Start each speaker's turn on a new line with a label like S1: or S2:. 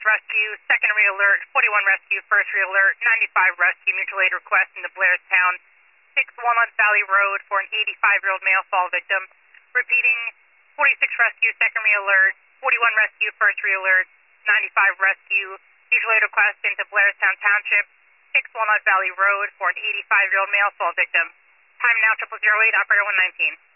S1: rescue, second re-alert, 41 rescue, first re-alert, 95 rescue, mutual aid request in the Blairstown 6 Walnut Valley Road for an 85-year-old male fall victim. Repeating, 46 rescue, second re-alert, 41 rescue, first re-alert, 95 rescue, mutual aid request into Blairstown Township, 6 Walnut Valley Road for an 85-year-old male fall victim. Time now 0008, operator 119.